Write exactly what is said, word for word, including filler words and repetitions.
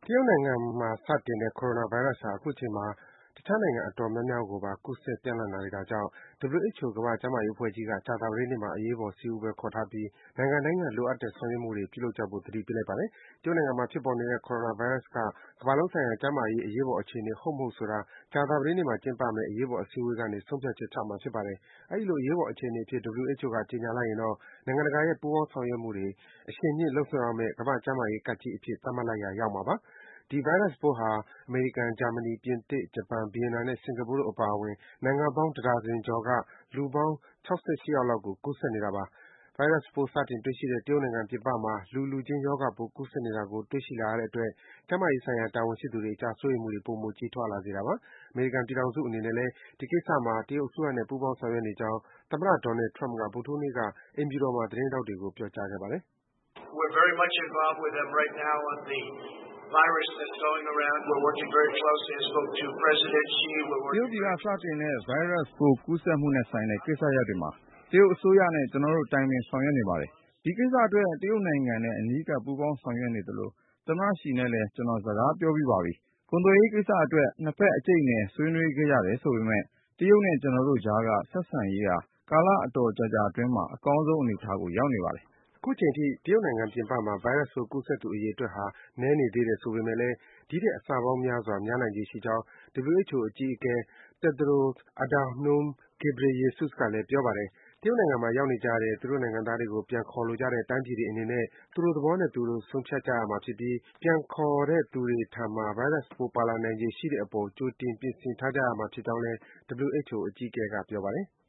တရုတ်နိုင်ငံမှာစတင်တဲ့ Coronavirus ဟာ အခုချိန်မှာ တခြားနိုင်ငံအတော်များများကိုပါ ကူးစက် ပျံ့နှံ့လာနေတာကြောင့် ဒဗလျူ အိချ် အို ကမ္ဘာ့ကျန်းမာရေးအဖွဲ့ကြီးက ကြာသပတေးနေ့မှာ အရေးပေါ် စည်းဝေးပွဲ ခေါ်ထားပြီး နိုင်ငံတိုင်းက လိုအပ်တဲ့ ဆောင်ရွက်မှုတွေ ပြုလုပ်ကြဖို့ သတိပေးလိုက်ပါတယ်။ တရုတ်နိုင်ငံမှာ ဖြစ်ပေါ်နေတဲ့ Coronavirus က ကမ္ဘာလုံးဆိုင်ရာ ကျန်းမာရေး အရေးပေါ်အခြေအနေ ဟုတ်မဟုတ်ဆိုတာ ကြာသပတေးနေ့မှာ ကျင်းပမယ့် အရေးပေါ် စည်းဝေးပွဲကနေ ဆုံးဖြတ်ချက်ချမှာ ဖြစ်ပါတယ်။ အဲဒီလို အရေးပေါ်အခြေအနေအဖြစ် ဒဗလျူ အိချ် အို က ကြေညာလိုက်ရင်တော့ နိုင်ငံတကာရဲ့ ပူးပေါင်းဆောင်ရွက်မှုတွေ အရှိန်မြှင့် လုပ်ဆောင်ရမယ့် ကမ္ဘာ့ကျန်းမာရေးကပ်ကြီးအဖြစ် သတ်မှတ်လိုက်ရာ ရောက်မှာပါ။ ဒီ ဗိုင်းရပ်စ်ပိုးဟာ အမေရိကန်၊ ဂျာမနီ၊ ပြင်သစ်၊ ဂျပန်၊ ဗီယက်နမ်နဲ့ စင်္ကာပူတို့အပါအဝင် နိုင်ငံပေါင်း တဒါဇင်ကျော်က လူပေါင်း ၆၈ ယောက်လောက်ကို ကူးစက်နေတာပါ။ ဗိုင်းရပ်စ်ပိုး စတင်တွေ့ရှိတဲ့ တရုတ်နိုင်ငံပြင်ပမှာ လူလူချင်း ရောဂါပိုး ကူးစက်နေတာကို တွေ့ရှိလာရတဲ့အတွက် ကျန်းမာရေးဆိုင်ရာ တာဝန်ရှိသူတွေအကြား စိုးရိမ်မှုတွေ ပိုမို ကြီးထွားလာစေတာပါ။ အမေရိကန်ပြည်ထောင်စုအနေနဲ့လည်း ဒီကိစ္စမှာ တရုတ်အစိုးရနဲ့ ပူးပေါင်း ဆောင်ရွက်နေကြောင်း သမ္မတ Donald Trump က ဗုဒ္ဓဟူးနေ့က အိမ်ဖြူတော်မှာ သတင်းထောက်တွေကို ပြောကြားခဲ့ပါတယ်။ “တရုတ်ပြည်က စတင်တဲ့ ဗိုင်းရပ်စ်ပိုး ကူးစက်မှုနဲ့ဆိုင်တဲ့ ကိစ္စရပ်တွေမှာ တရုတ်အစိုးရနဲ့ ကျနော်တို့ တိုင်ပင် ဆောင်ရွက်နေပါတယ်။ ဒီကိစ္စအတွက် တရုတ်နိုင်ငံနဲ့ အနီးကပ် ပူးပေါင်း ဆောင်ရွက်နေသလို သမ္မတ Xi နဲ့လည်း ကျနော် စကားပြောပြီးပါပြီ။ ကုန်သွယ်ရေးကိစ္စအတွက် နှစ်ဘက် အကြိတ်အနယ် ဆွေးနွေးခဲ့ကြတယ်ဆိုပေမယ့် တရုတ်နဲ့ ကျနော်တို့ကြားက ဆက်ဆံရေးဟာ ကာလအတော်ကြာကြာအတွင်းမှာ အကောင်းဆုံး အနေအထားကို ရောက်နေပါတယ်။ ” အခုချိန်ထိ တရုတ်နိုင်ငံပြင်ပမှာ ဗိုင်းရပ်စ်ပိုး ကူးစက်သူ အရေအတွက်ဟာ နည်းနေသေးတယ် ဆိုပေမယ့်လည်း ဒီထက် အဆပေါင်းများစွာ များနိုင်ခြေရှိကြောင်း ဒဗလျူ အိချ် အို အကြီးအကဲ Tedros Adhanom Ghebreyesus ကလည်း ပြောပါတယ်။ တရုတ်နိုင်ငံမှာ ရောက်နေကြတဲ့ သူတို့နိုင်ငံသားတွေကို ပြန်ခေါ်လိုကြတဲ့ တိုင်းပြည်တွေအနေနဲ့ သူတို့သဘောနဲ့သူတို့ ဆုံးဖြတ်ကြရမှာဖြစ်ပြီး ပြန်ခေါ်တဲ့သူတွေထံမှာ ဗိုင်းရပ်စ်ပိုး ပါလာနိုင်ခြေရှိတဲ့အပေါ် ကြိုတင် ပြင်ဆင်ထားကြရမှာဖြစ်ကြောင်းလည်း ဒဗလျူ အိချ် အို အကြီးအကဲက ပြောပါတယ်။